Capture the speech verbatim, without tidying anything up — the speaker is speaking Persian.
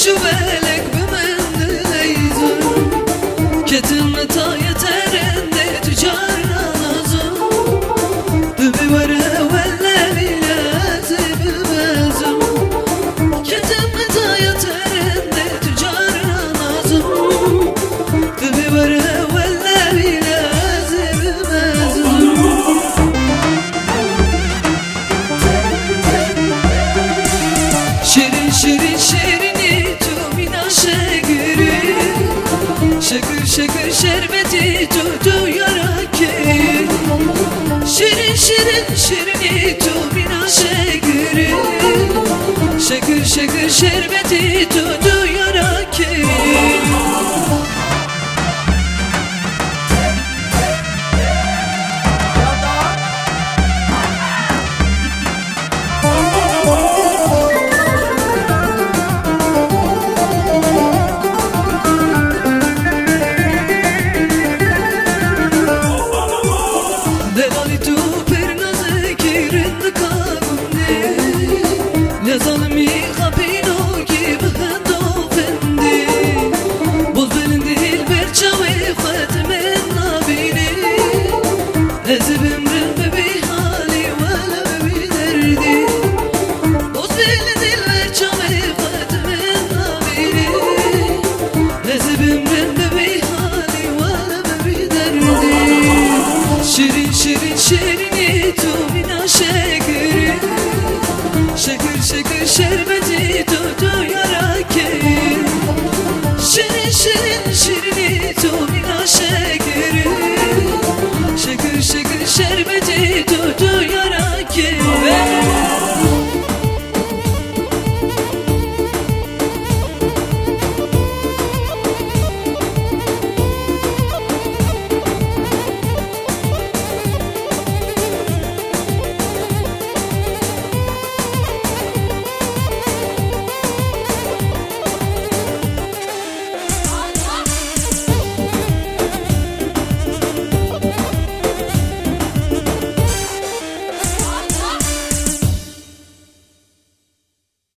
شو بالك بمندليزو كتم تاية ترند تجار نازو ببورة ولا بيازي ببازو كتم تاية ترند تجار نازو ببورة ولا بيازي ببازو شيرين شيرين شيريني تو mina şekeri Şekür şekür şerbeti tutu yaraki Şirin şirin şirini tu mina şekeri Şekür şekür şerbeti tutu yaraki Yazalımı kapino gibi hendofendi Bozulun değil bir çavi khatmen nabini Ezibim rımbı bir hali vela bir derdi Bozulun değil bir çavi khatmen nabini Ezibim rımbı bir hali vela bir derdi Şirin şirin şirini tu mina şekeri Şekür şekür şerbeti tutu yaraki Şirin şirin şirini tu mina şekeri Şekür şekür şerbeti